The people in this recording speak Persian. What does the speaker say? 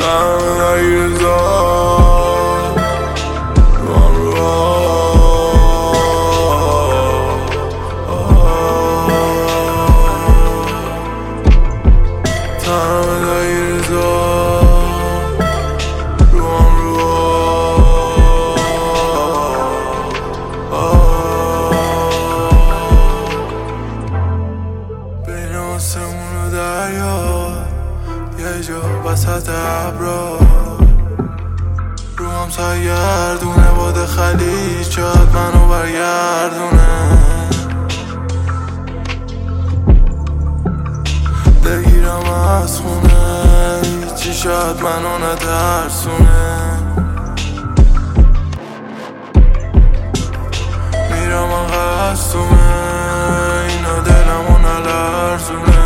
آسمون و دریا یه جا وسط ابرا رو هم سرگردونه باد خلیج شاید منو برگردونه بگیرم از خونه هیچی شاید منو نترسونه میرم من قصدومه اینا دلمو نلرزونه